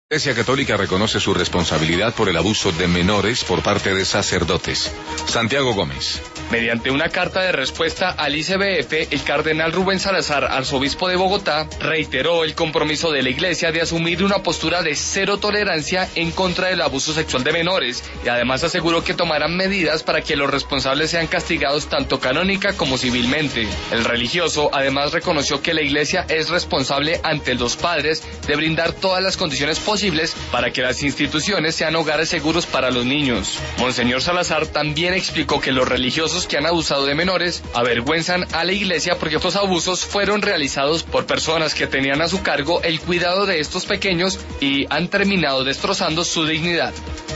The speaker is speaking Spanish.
La Iglesia Católica reconoce su responsabilidad por el abuso de menores por parte de sacerdotes. Santiago Gómez. Mediante una carta de respuesta al ICBF, el cardenal Rubén Salazar, arzobispo de Bogotá, reiteró el compromiso de la Iglesia de asumir una postura de cero tolerancia en contra del abuso sexual de menores, y además aseguró que tomarán medidas para que los responsables sean castigados tanto canónica como civilmente. El religioso además reconoció que la Iglesia es responsable ante los padres de brindar todas las condiciones posibles para que las instituciones sean hogares seguros para los niños. Monseñor Salazar también explicó que los religiosos que han abusado de menores avergüenzan a la Iglesia porque estos abusos fueron realizados por personas que tenían a su cargo el cuidado de estos pequeños y han terminado destrozando su dignidad.